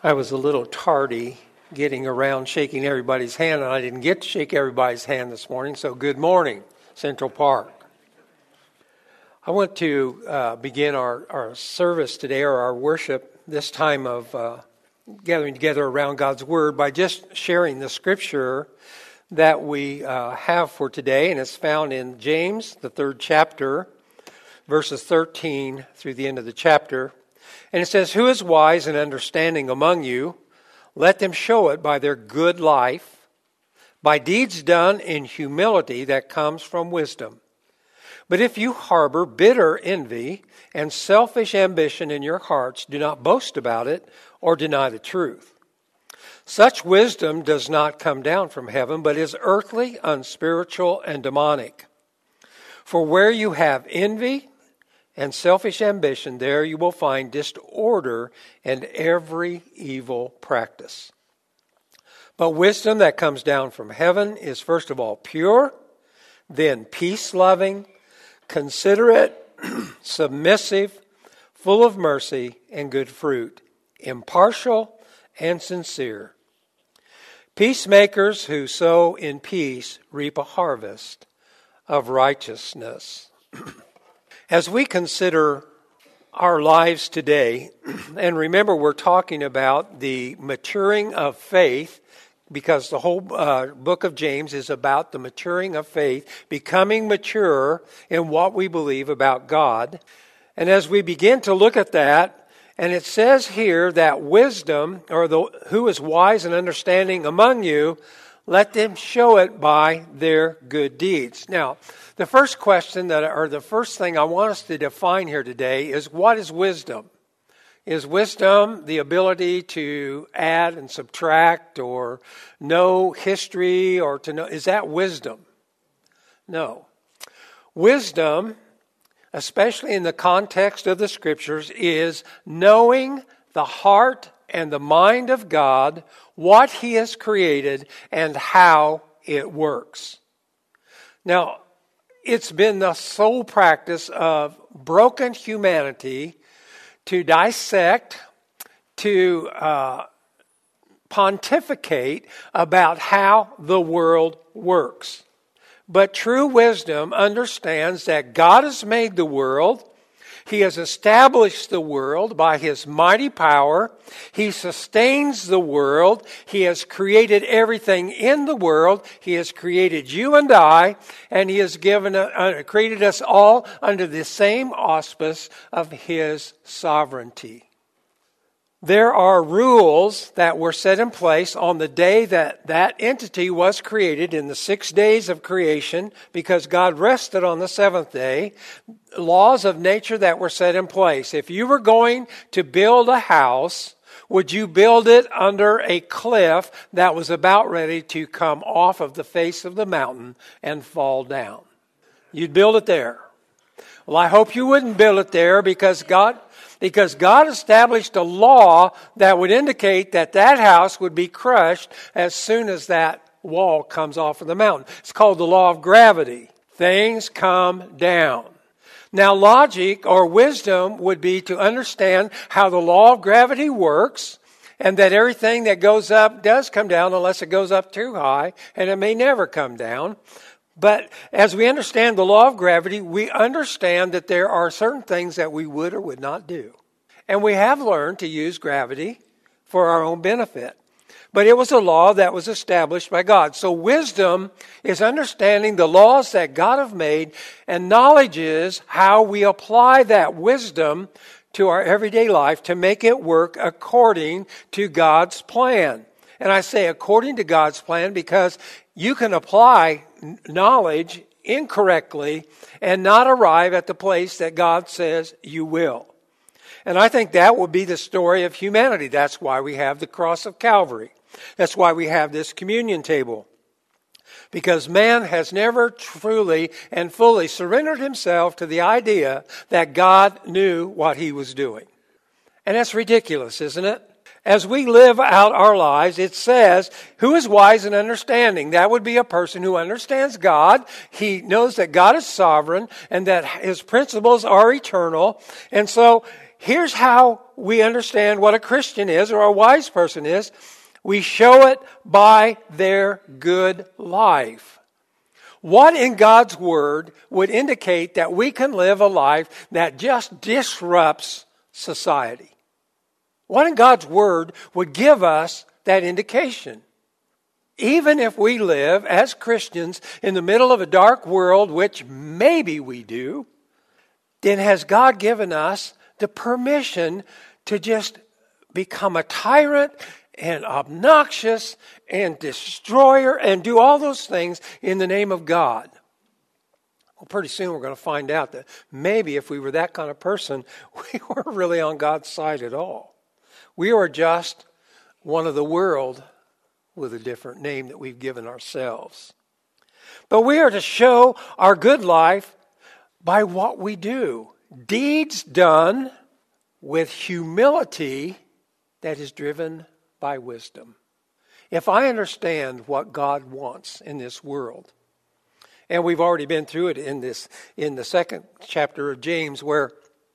I was a little tardy getting around shaking everybody's hand, and I didn't get to shake everybody's hand this morning, so good morning, Central Park. I want to begin our service today, or our worship, this time of gathering together around God's Word, by just sharing the scripture that we have for today, and it's found in James, the 3rd chapter, verses 13 through the end of the chapter. And it says, "Who is wise and understanding among you? Let them show it by their good life, by deeds done in humility that comes from wisdom. But if you harbor bitter envy and selfish ambition in your hearts, do not boast about it or deny the truth. Such wisdom does not come down from heaven, but is earthly, unspiritual, and demonic. For where you have envy and selfish ambition, there you will find disorder and every evil practice. But wisdom that comes down from heaven is first of all pure, then peace-loving, considerate, submissive, full of mercy and good fruit, impartial and sincere. Peacemakers who sow in peace reap a harvest of righteousness." As we consider our lives today, and remember we're talking about the maturing of faith, because the whole book of James is about the maturing of faith, becoming mature in what we believe about God. And as we begin to look at that, and it says here that wisdom, or who is wise and understanding among you, let them show it by their good deeds. Now, the first question the first thing I want us to define here today is, what is wisdom? Is wisdom the ability to add and subtract, or know history, or to know? Is that wisdom? No. Wisdom, especially in the context of the scriptures, is knowing the heart and the mind of God, what He has created, and how it works. Now, it's been the sole practice of broken humanity to dissect, to pontificate about how the world works. But true wisdom understands that God has made the world. He has established the world by His mighty power. He sustains the world. He has created everything in the world. He has created you and I, and He has created us all under the same auspice of His sovereignty. There are rules that were set in place on the day that entity was created, in the 6 days of creation, because God rested on the seventh day. Laws of nature that were set in place. If you were going to build a house, would you build it under a cliff that was about ready to come off of the face of the mountain and fall down? You'd build it there. Well, I hope you wouldn't build it there, because God established a law that would indicate that house would be crushed as soon as that wall comes off of the mountain. It's called the law of gravity. Things come down. Now, logic or wisdom would be to understand how the law of gravity works, and that everything that goes up does come down unless it goes up too high, and it may never come down. But as we understand the law of gravity, we understand that there are certain things that we would or would not do. And we have learned to use gravity for our own benefit. But it was a law that was established by God. So wisdom is understanding the laws that God have made, and knowledge is how we apply that wisdom to our everyday life to make it work according to God's plan. And I say according to God's plan because you can apply knowledge incorrectly and not arrive at the place that God says you will. And I think that will be the story of humanity. That's why we have the cross of Calvary. That's why we have this communion table. Because man has never truly and fully surrendered himself to the idea that God knew what He was doing. And that's ridiculous, isn't it? As we live out our lives, it says, who is wise and understanding? That would be a person who understands God. He knows that God is sovereign and that His principles are eternal. And so here's how we understand what a Christian is or a wise person is. We show it by their good life. What in God's Word would indicate that we can live a life that just disrupts society? What in God's Word would give us that indication? Even if we live as Christians in the middle of a dark world, which maybe we do, then has God given us the permission to just become a tyrant and obnoxious and destroyer and do all those things in the name of God? Well, pretty soon we're going to find out that maybe if we were that kind of person, we weren't really on God's side at all. We are just one of the world with a different name that we've given ourselves. But we are to show our good life by what we do. Deeds done with humility that is driven by wisdom. If I understand what God wants in this world, and we've already been through it in the second chapter of James, where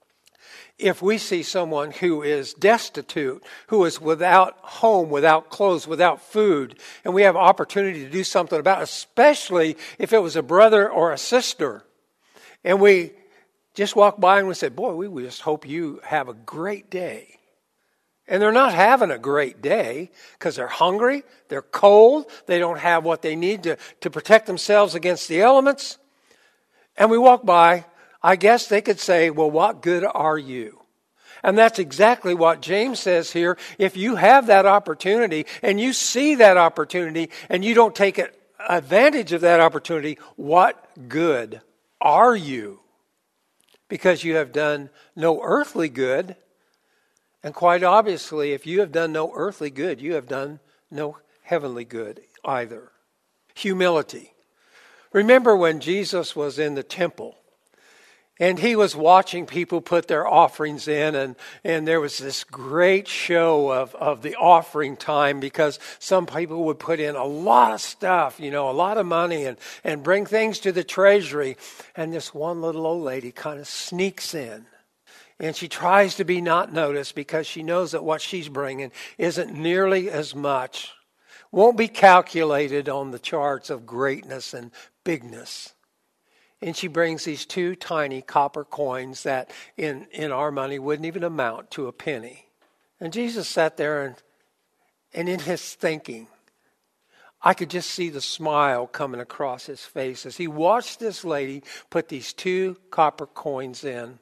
if we see someone who is destitute, who is without home, without clothes, without food, and we have opportunity to do something about it, especially if it was a brother or a sister, and we just walk by and we say, boy, we just hope you have a great day. And they're not having a great day because they're hungry, they're cold, they don't have what they need to protect themselves against the elements. And we walk by, I guess they could say, well, what good are you? And that's exactly what James says here. If you have that opportunity and you see that opportunity and you don't take advantage of that opportunity, what good are you? Because you have done no earthly good. And quite obviously, if you have done no earthly good, you have done no heavenly good either. Humility. Remember when Jesus was in the temple and he was watching people put their offerings in, and there was this great show of the offering time, because some people would put in a lot of stuff, a lot of money, and bring things to the treasury. And this one little old lady kind of sneaks in. And she tries to be not noticed because she knows that what she's bringing isn't nearly as much, won't be calculated on the charts of greatness and bigness. And she brings these 2 tiny copper coins that in our money wouldn't even amount to a penny. And Jesus sat there and in his thinking, I could just see the smile coming across his face as he watched this lady put these 2 copper coins in.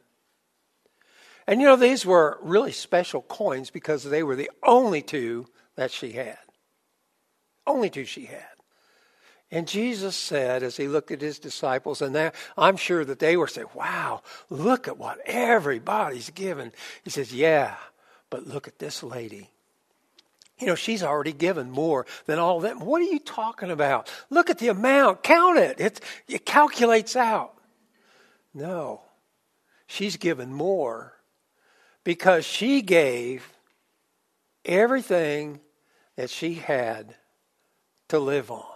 And these were really special coins because they were the only 2 that she had. Only 2 she had. And Jesus said, as he looked at his disciples, and I'm sure that they were saying, wow, look at what everybody's given. He says, yeah, but look at this lady. She's already given more than all of them. What are you talking about? Look at the amount. Count it. It calculates out. No, she's given more because she gave everything that she had to live on.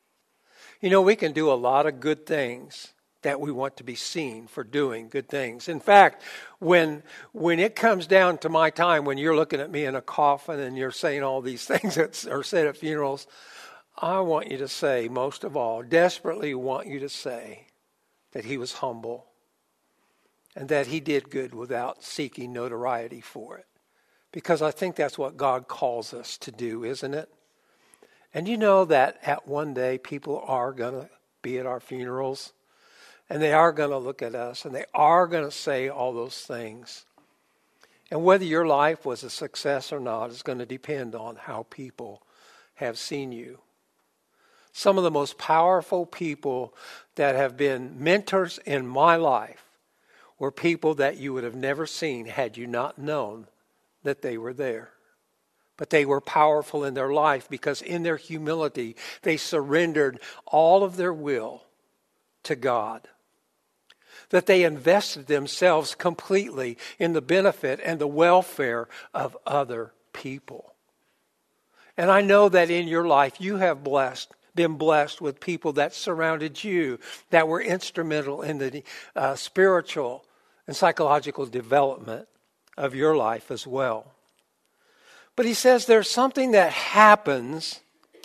We can do a lot of good things that we want to be seen for doing good things. In fact, when it comes down to my time, when you're looking at me in a coffin and you're saying all these things that are said at funerals, I want you to say, most of all, desperately want you to say that he was humble and that he did good without seeking notoriety for it. Because I think that's what God calls us to do, isn't it? And you know that at one day people are going to be at our funerals and they are going to look at us and they are going to say all those things. And whether your life was a success or not is going to depend on how people have seen you. Some of the most powerful people that have been mentors in my life were people that you would have never seen had you not known that they were there. But they were powerful in their life because in their humility, they surrendered all of their will to God. That they invested themselves completely in the benefit and the welfare of other people. And I know that in your life you have been blessed with people that surrounded you, that were instrumental in the spiritual and psychological development of your life as well. But he says there's something that happens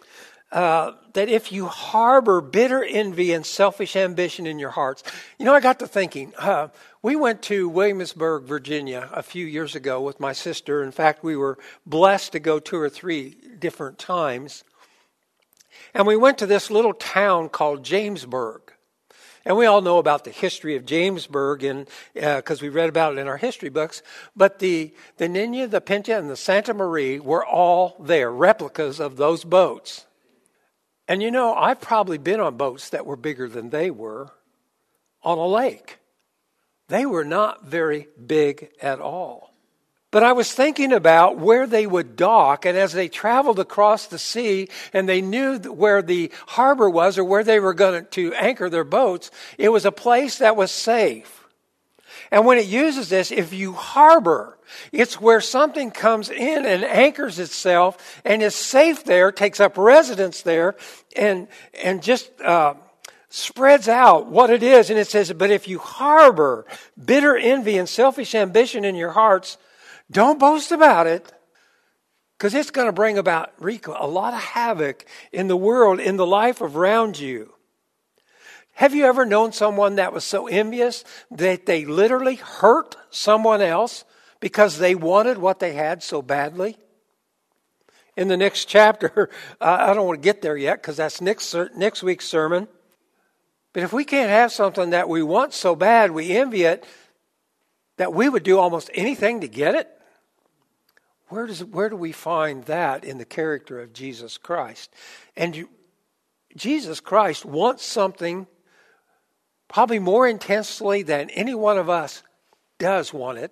that if you harbor bitter envy and selfish ambition in your hearts. I got to thinking, we went to Williamsburg, Virginia a few years ago with my sister. In fact, we were blessed to go 2 or 3 different times. And we went to this little town called Jamesburg. And we all know about the history of Jamesburg because we read about it in our history books. But the Nina, the Pinta, and the Santa Maria were all there, replicas of those boats. And I've probably been on boats that were bigger than they were on a lake. They were not very big at all. But I was thinking about where they would dock, and as they traveled across the sea and they knew where the harbor was or where they were going to anchor their boats, it was a place that was safe. And when it uses this, if you harbor, it's where something comes in and anchors itself and is safe there, takes up residence there, and just spreads out what it is. And it says, but if you harbor bitter envy and selfish ambition in your hearts, don't boast about it, because it's going to wreak a lot of havoc in the world, in the life around you. Have you ever known someone that was so envious that they literally hurt someone else because they wanted what they had so badly? In the next chapter, I don't want to get there yet because that's next week's sermon. But if we can't have something that we want so bad, we envy it, that we would do almost anything to get it, where do we find that in the character of Jesus Christ? And Jesus Christ wants something probably more intensely than any one of us does want it.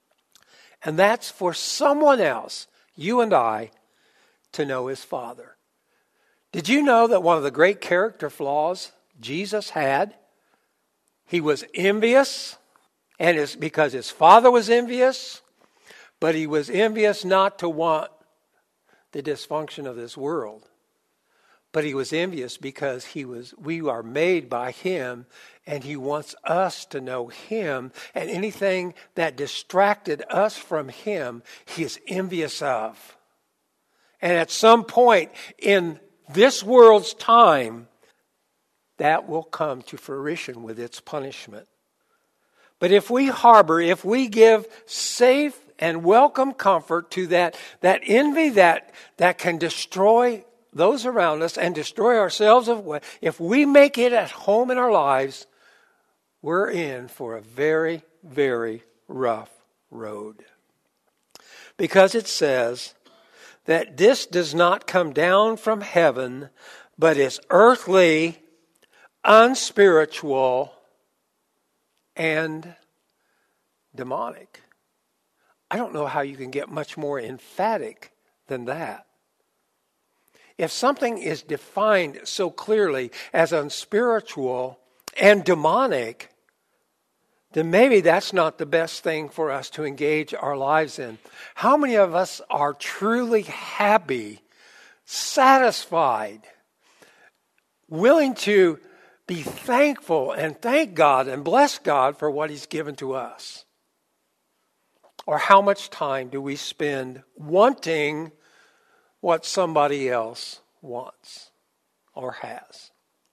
And that's for someone else, you and I, to know his Father. Did you know that one of the great character flaws Jesus had, he was envious, and it's because his Father was envious, but he was envious not to want the dysfunction of this world. But he was envious because we are made by him, and he wants us to know him, and anything that distracted us from him, he is envious of. And at some point in this world's time, that will come to fruition with its punishment. But if we give safe and welcome comfort to that envy that can destroy those around us and destroy ourselves, if we make it at home in our lives, we're in for a very, very rough road. Because it says that this does not come down from heaven, but is earthly, unspiritual, and demonic. I don't know how you can get much more emphatic than that. If something is defined so clearly as unspiritual and demonic, then maybe that's not the best thing for us to engage our lives in. How many of us are truly happy, satisfied, willing to be thankful and thank God and bless God for what he's given to us? Or how much time do we spend wanting what somebody else wants or has?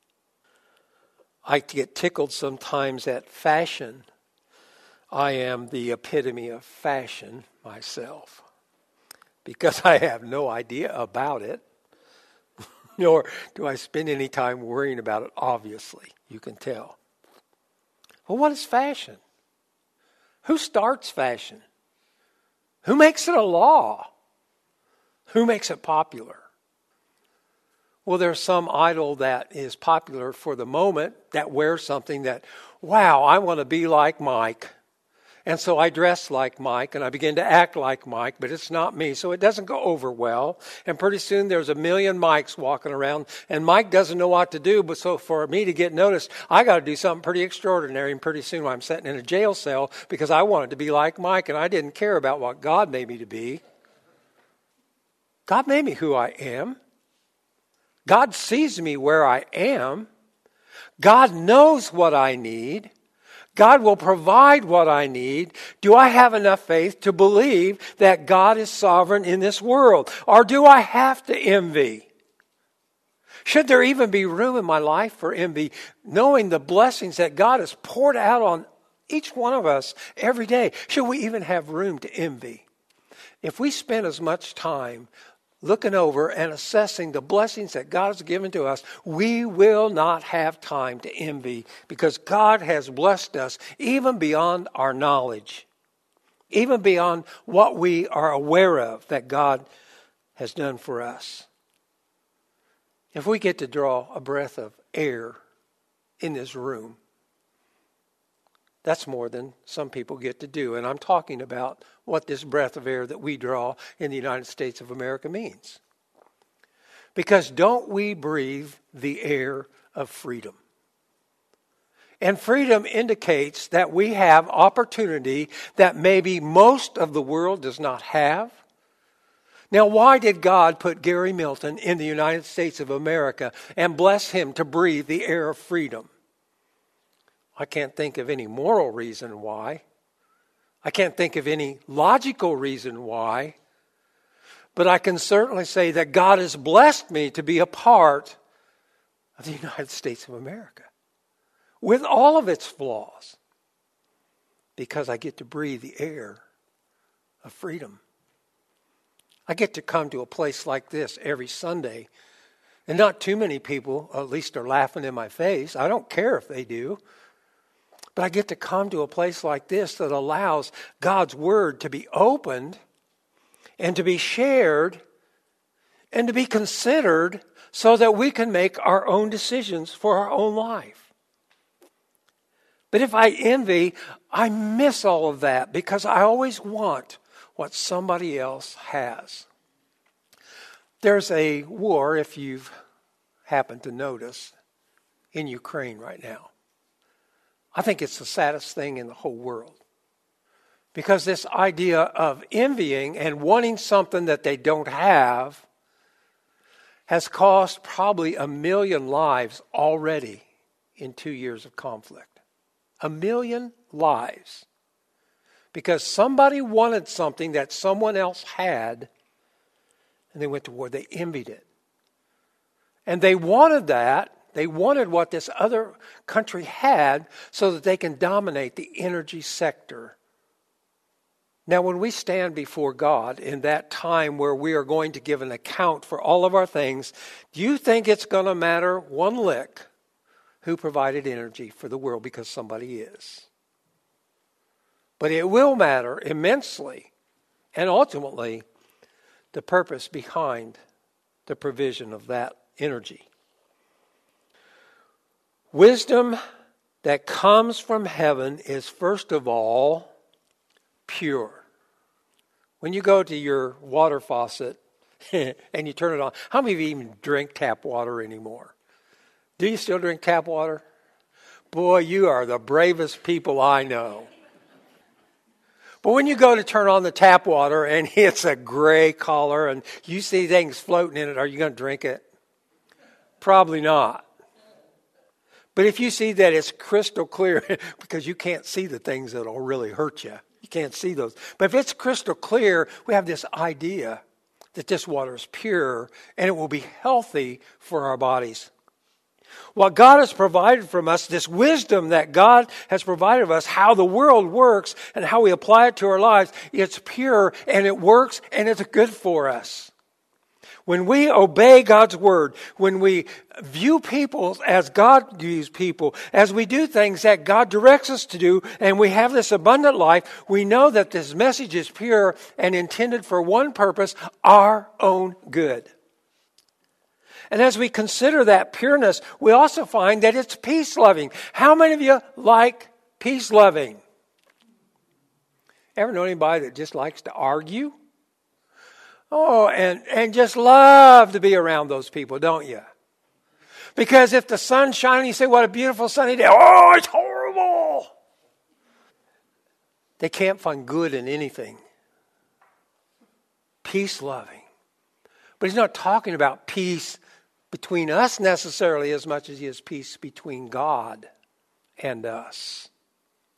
I get tickled sometimes at fashion. I am the epitome of fashion myself because I have no idea about it, nor do I spend any time worrying about it, obviously. You can tell. Well, what is fashion? Who starts fashion? Who makes it a law? Who makes it popular? Well, there's some idol that is popular for the moment that wears something that, wow, I want to be like Mike. And so I dress like Mike and I begin to act like Mike, but it's not me. So it doesn't go over well. And pretty soon there's 1 million Mikes walking around and Mike doesn't know what to do. But so for me to get noticed, I got to do something pretty extraordinary. And pretty soon I'm sitting in a jail cell because I wanted to be like Mike and I didn't care about what God made me to be. God made me who I am. God sees me where I am. God knows what I need. God will provide what I need. Do I have enough faith to believe that God is sovereign in this world? Or do I have to envy? Should there even be room in my life for envy, knowing the blessings that God has poured out on each one of us every day? Should we even have room to envy? If we spend as much time looking over and assessing the blessings that God has given to us, we will not have time to envy, because God has blessed us even beyond our knowledge, even beyond what we are aware of that God has done for us. If we get to draw a breath of air in this room, that's more than some people get to do. And I'm talking about what this breath of air that we draw in the United States of America means. Because don't we breathe the air of freedom? And freedom indicates that we have opportunity that maybe most of the world does not have. Now, why did God put Gary Milton in the United States of America and bless him to breathe the air of freedom? I can't think of any moral reason why. I can't think of any logical reason why. But I can certainly say that God has blessed me to be a part of the United States of America, with all of its flaws, because I get to breathe the air of freedom. I get to come to a place like this every Sunday, and not too many people, at least, are laughing in my face. I don't care if they do. But I get to come to a place like this that allows God's Word to be opened and to be shared and to be considered so that we can make our own decisions for our own life. But if I envy, I miss all of that, because I always want what somebody else has. There's a war, if you've happened to notice, in Ukraine right now. I think it's the saddest thing in the whole world. Because this idea of envying and wanting something that they don't have has cost probably 1 million lives already in 2 years of conflict. 1 million lives. Because somebody wanted something that someone else had, and they went to war. They envied it. And they wanted that. They wanted what this other country had so that they can dominate the energy sector. Now, when we stand before God in that time where we are going to give an account for all of our things, do you think it's going to matter one lick who provided energy for the world? Because somebody is. But it will matter immensely, and ultimately, the purpose behind the provision of that energy. Wisdom that comes from heaven is, first of all, pure. When you go to your water faucet and you turn it on, how many of you even drink tap water anymore? Do you still drink tap water? Boy, you are the bravest people I know. But when you go to turn on the tap water and it's a gray color and you see things floating in it, are you going to drink it? Probably not. But if you see that it's crystal clear, because you can't see the things that will really hurt you. You can't see those. But if it's crystal clear, we have this idea that this water is pure and it will be healthy for our bodies. What God has provided from us, this wisdom that God has provided us, how the world works and how we apply it to our lives, it's pure and it works and it's good for us. When we obey God's word, when we view people as God views people, as we do things that God directs us to do, and we have this abundant life, we know that this message is pure and intended for one purpose, our own good. And as we consider that pureness, we also find that it's peace-loving. How many of you like peace-loving? Ever know anybody that just likes to argue? Oh, and just love to be around those people, don't you? Because if the sun's shining, you say, what a beautiful sunny day. Oh, it's horrible. They can't find good in anything. Peace-loving. But he's not talking about peace between us necessarily as much as he is peace between God and us.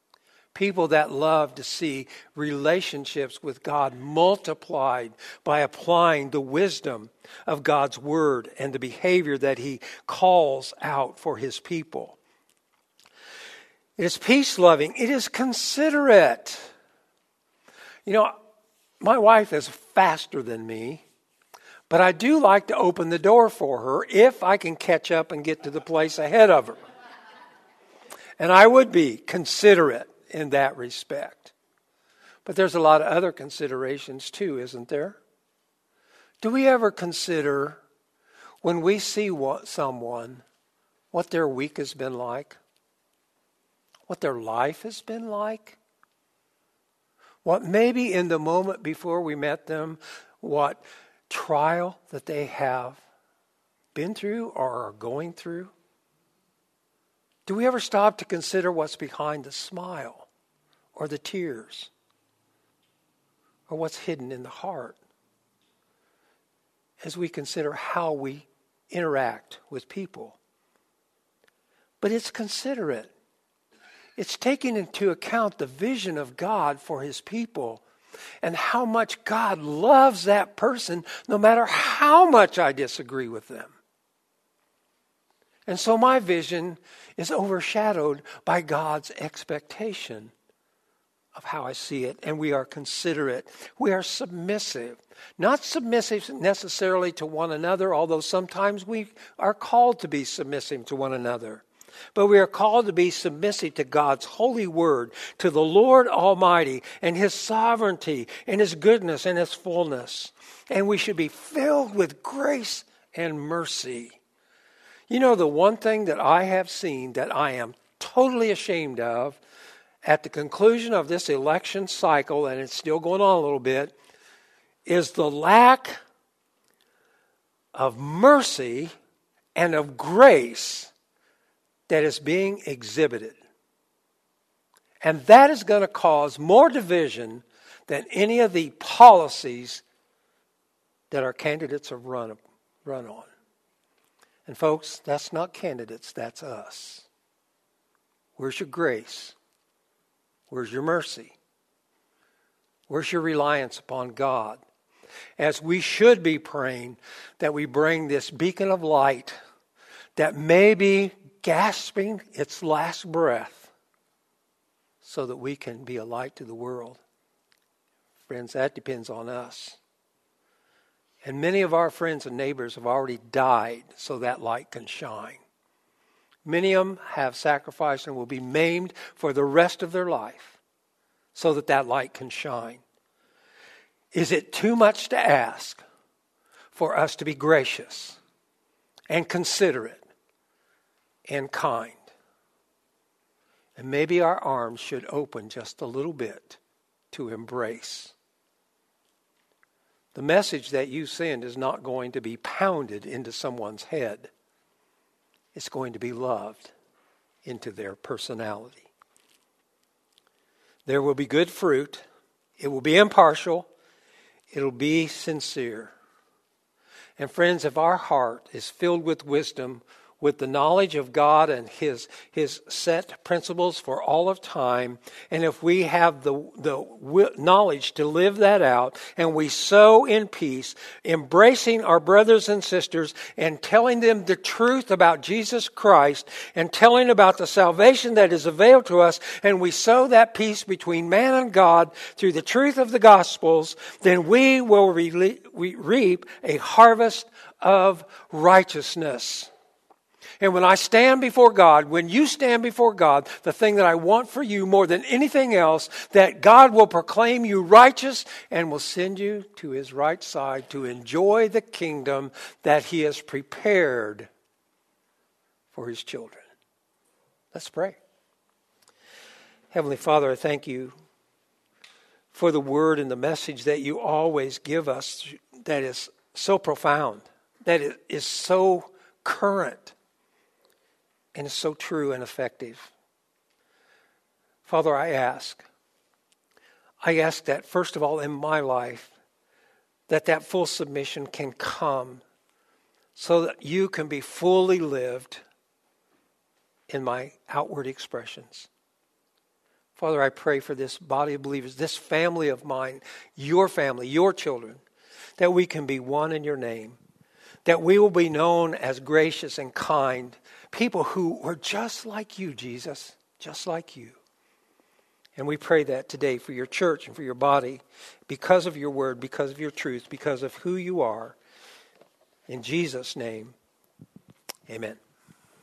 People that love to see relationships with God multiplied by applying the wisdom of God's word and the behavior that he calls out for his people. It is peace-loving. It is considerate. You know, my wife is faster than me, but I do like to open the door for her if I can catch up and get to the place ahead of her. And I would be considerate in that respect. But there's a lot of other considerations too, isn't there? Do we ever consider when we see someone what their week has been like? What their life has been like? What maybe in the moment before we met them, what trial that they have been through or are going through? Do we ever stop to consider what's behind the smile or the tears or what's hidden in the heart as we consider how we interact with people? But it's considerate. It's taking into account the vision of God for his people and how much God loves that person no matter how much I disagree with them. And so my vision is overshadowed by God's expectation of how I see it. And we are considerate. We are submissive. Not submissive necessarily to one another, although sometimes we are called to be submissive to one another. But we are called to be submissive to God's holy word, to the Lord Almighty and his sovereignty and his goodness and his fullness. And we should be filled with grace and mercy. You know, the one thing that I have seen that I am totally ashamed of at the conclusion of this election cycle, and it's still going on a little bit, is the lack of mercy and of grace that is being exhibited. And that is going to cause more division than any of the policies that our candidates have run on. And folks, that's not candidates, that's us. Where's your grace? Where's your mercy? Where's your reliance upon God? As we should be praying that we bring this beacon of light that may be gasping its last breath so that we can be a light to the world. Friends, that depends on us. And many of our friends and neighbors have already died so that light can shine. Many of them have sacrificed and will be maimed for the rest of their life so that that light can shine. Is it too much to ask for us to be gracious and considerate and kind? And maybe our arms should open just a little bit to embrace. The message that you send is not going to be pounded into someone's head. It's going to be loved into their personality. There will be good fruit. It will be impartial. It will be sincere. And friends, if our heart is filled with wisdom, with the knowledge of God and His set principles for all of time, and if we have the knowledge to live that out, and we sow in peace, embracing our brothers and sisters, and telling them the truth about Jesus Christ, and telling about the salvation that is availed to us, and we sow that peace between man and God through the truth of the Gospels, then we will reap a harvest of righteousness. And when I stand before God, when you stand before God, the thing that I want for you more than anything else, that God will proclaim you righteous and will send you to His right side to enjoy the kingdom that He has prepared for His children. Let's pray. Heavenly Father, I thank you for the word and the message that you always give us that is so profound, that is so current, and is so true and effective. Father, I ask that first of all in my life, that full submission can come so that you can be fully lived in my outward expressions. Father, I pray for this body of believers, this family of mine, your family, your children, that we can be one in your name, that we will be known as gracious and kind, people who are just like you, Jesus, just like you. And we pray that today for your church and for your body, because of your word, because of your truth, because of who you are. In Jesus' name, amen.